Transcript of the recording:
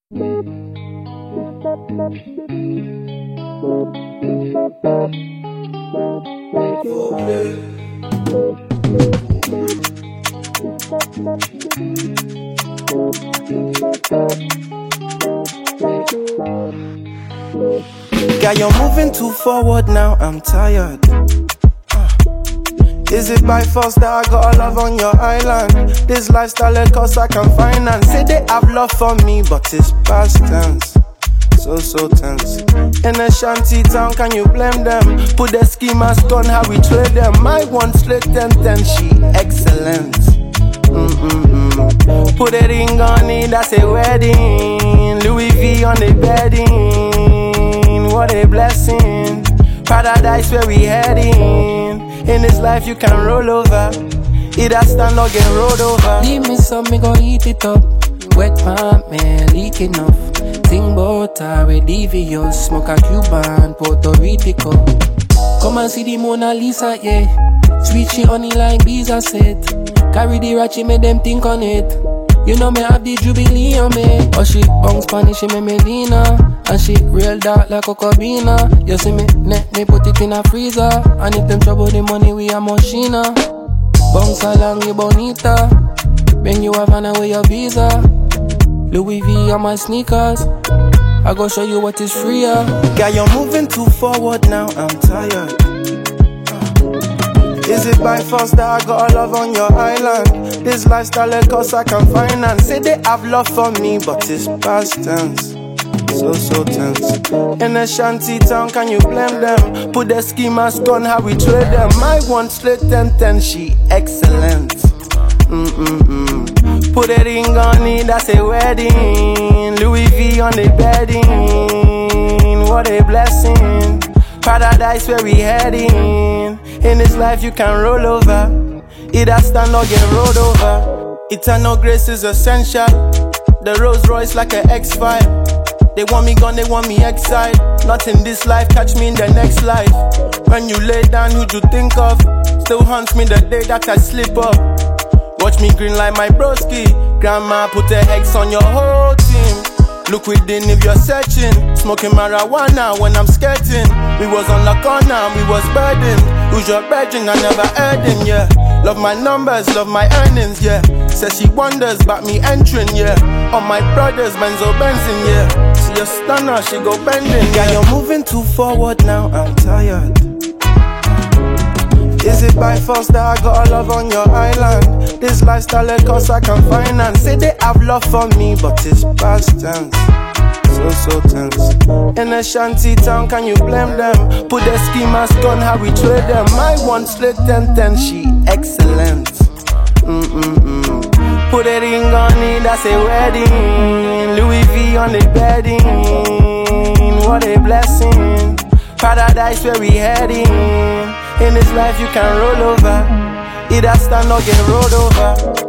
Girl, you're moving too forward now, I'm tired. Is it by force that I got a love on your island? This lifestyle it costs I can finance. Say they have love for me, but it's past tense. So tense. In a shanty town, can you blame them? Put the ski mask on, how we trade them. My one straight 10-10, she excellent. Put a ring on it, that's a wedding. Louis V on the bedding. What a blessing. Paradise where we heading. In this life you can roll over. Either stand or get rolled over. Leave me some, me go eat it up. Wet pant, man, leaking off. Think bout her, devious. Smoke a Cuban, Puerto Rico. Come and see the Mona Lisa, yeah. Sweet she honey like Visa said. Carry the ratchet, make them think on it. You know me have the Jubilee on me. Oh she bong Spanish, she me Medina. And she real dark like Cocobina. You see me neck, me put it in a freezer. And if them trouble the money, we a machina. Bounce along, you bonita. Bring you a van away your visa. Louis V on my sneakers. I go show you what is freer. Girl, you're moving too forward now, I'm tired. Is it by force that I got a love on your island? This lifestyle it costs I can finance. Say they have love for me, but it's past tense. So tense. In a shanty town, can you blame them? Put the ski mask on, how we trade them. My one straight 10-10, she excellent. Put a ring on it, that's a wedding. Louis V on the bedding. What a blessing. Paradise where we heading. In this life you can roll over. Either stand or get rolled over. Eternal grace is essential. The Rolls Royce like an X5. They want me gone, they want me exiled. Not in this life, catch me in the next life. When you lay down, who'd you think of? Still haunts me the day that I slip up. Watch me green like my broski. Grandma put a X on your whole team. Look within if you're searching. Smoking marijuana when I'm skating. We was on the corner, we was burdened. Who's your virgin? I never heard him, yeah. Love my numbers, love my earnings, yeah. Says she wonders about me entering, yeah. On my brothers, Benzo Benzin, yeah. See a stunner, she go bending, yeah. You're moving too forward now, I'm tired. Is it by force that I got a love on your island? This lifestyle it costs I can finance. Say they have love for me, but it's past tense. So tense. In a shanty town, can you blame them? Put the ski mask on, how we trade them. My one straight 10-10, she excellent. Put a ring on it, that's a wedding. Louis V on the bedding. What a blessing. Paradise where we heading. In this life you can roll over. Either stand or get rolled over.